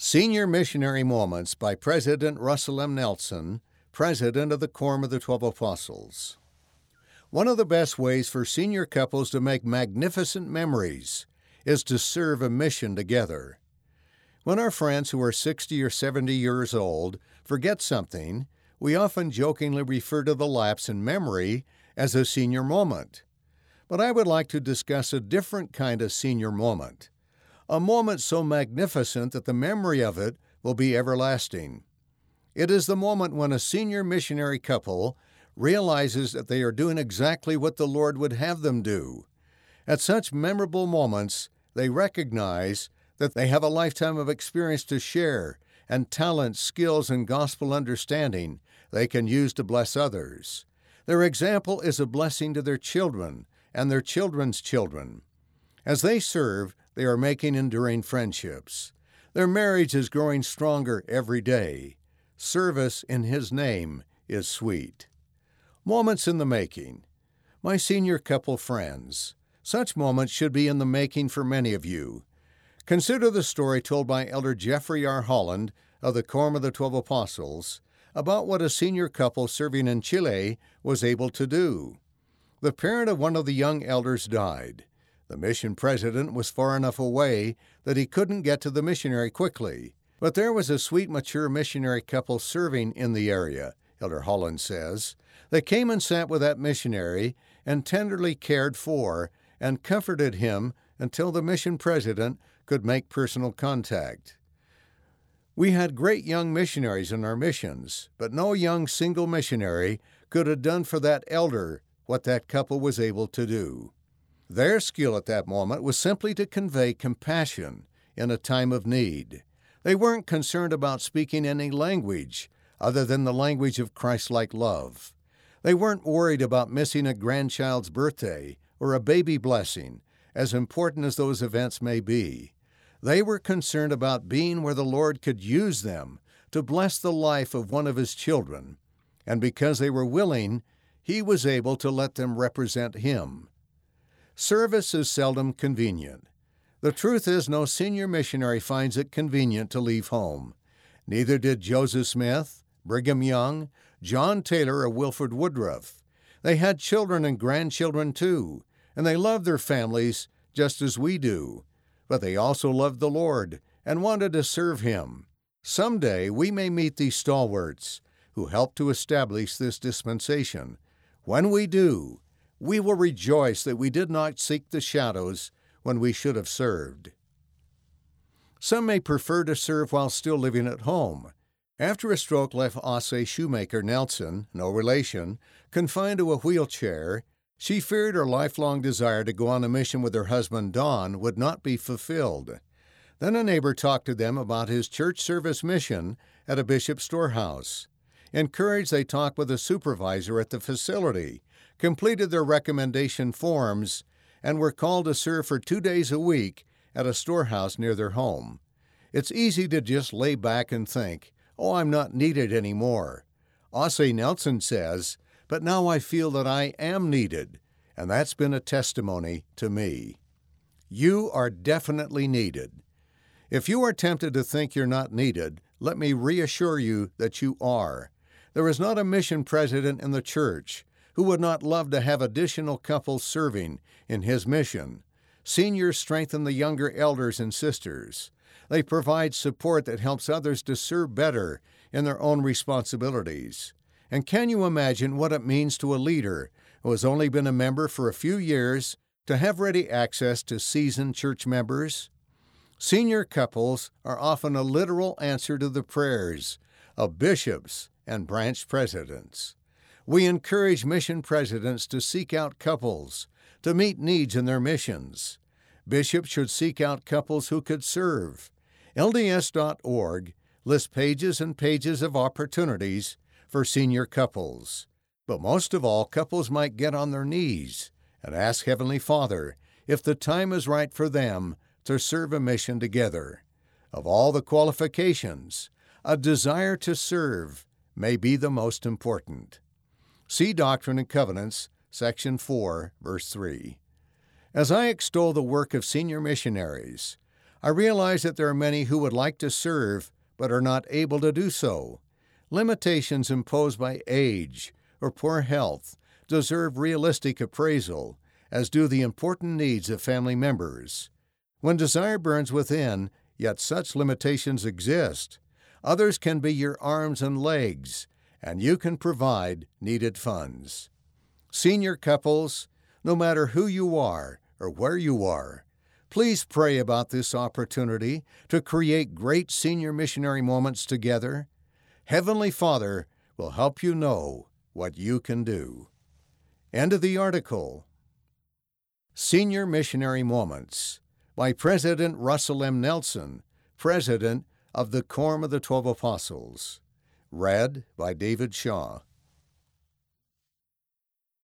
Senior Missionary Moments by President Russell M. Nelson, President of the Quorum of the 12 Apostles. One of the best ways for senior couples to make magnificent memories is to serve a mission together. When our friends who are 60 or 70 years old forget something, we often jokingly refer to the lapse in memory as a senior moment. But I would like to discuss a different kind of senior moment. A moment so magnificent that the memory of it will be everlasting. It is the moment when a senior missionary couple realizes that they are doing exactly what the Lord would have them do. At such memorable moments, they recognize that they have a lifetime of experience to share and talents, skills, and gospel understanding they can use to bless others. Their example is a blessing to their children and their children's children. As they serve, they are making enduring friendships. Their marriage is growing stronger every day. Service in His name is sweet. Moments in the making. My senior couple friends. Such moments should be in the making for many of you. Consider the story told by Elder Jeffrey R. Holland of the Quorum of the 12 Apostles about what a senior couple serving in Chile was able to do. The parent of one of the young elders died. The mission president was far enough away that he couldn't get to the missionary quickly. But there was a sweet, mature missionary couple serving in the area, Elder Holland says. They came and sat with that missionary and tenderly cared for and comforted him until the mission president could make personal contact. We had great young missionaries in our missions, but no young single missionary could have done for that elder what that couple was able to do. Their skill at that moment was simply to convey compassion in a time of need. They weren't concerned about speaking any language other than the language of Christ-like love. They weren't worried about missing a grandchild's birthday or a baby blessing, as important as those events may be. They were concerned about being where the Lord could use them to bless the life of one of His children, and because they were willing, He was able to let them represent Him. Service is seldom convenient. The truth is, no senior missionary finds it convenient to leave home. Neither did Joseph Smith, Brigham Young, John Taylor, or Wilford Woodruff. They had children and grandchildren too, and they loved their families just as we do. But they also loved the Lord and wanted to serve Him. Someday we may meet these stalwarts who helped to establish this dispensation. When we do, we will rejoice that we did not seek the shadows when we should have served. Some may prefer to serve while still living at home. After a stroke left Ase Shoemaker Nelson, no relation, confined to a wheelchair, she feared her lifelong desire to go on a mission with her husband Don would not be fulfilled. Then a neighbor talked to them about his church service mission at a bishop's storehouse. Encouraged, they talked with a supervisor at the facility, completed their recommendation forms, and were called to serve for 2 days a week at a storehouse near their home. It's easy to just lay back and think, "Oh, I'm not needed anymore." Ase Nelson says, "But now I feel that I am needed," and that's been a testimony to me. You are definitely needed. If you are tempted to think you're not needed, let me reassure you that you are. There is not a mission president in the church who would not love to have additional couples serving in his mission. Seniors strengthen the younger elders and sisters. They provide support that helps others to serve better in their own responsibilities. And can you imagine what it means to a leader who has only been a member for a few years to have ready access to seasoned church members? Senior couples are often a literal answer to the prayers of bishops and branch presidents. We encourage mission presidents to seek out couples to meet needs in their missions. Bishops should seek out couples who could serve. LDS.org lists pages and pages of opportunities for senior couples. But most of all, couples might get on their knees and ask Heavenly Father if the time is right for them to serve a mission together. Of all the qualifications, a desire to serve may be the most important. See Doctrine and Covenants, Section 4, Verse 3. As I extol the work of senior missionaries, I realize that there are many who would like to serve but are not able to do so. Limitations imposed by age or poor health deserve realistic appraisal, as do the important needs of family members. When desire burns within, yet such limitations exist, others can be your arms and legs, and you can provide needed funds. Senior couples, no matter who you are or where you are, please pray about this opportunity to create great senior missionary moments together. Heavenly Father will help you know what you can do. End of the article. Senior Missionary Moments by President Russell M. Nelson, President of the Quorum of the 12 Apostles. Read by David Shaw.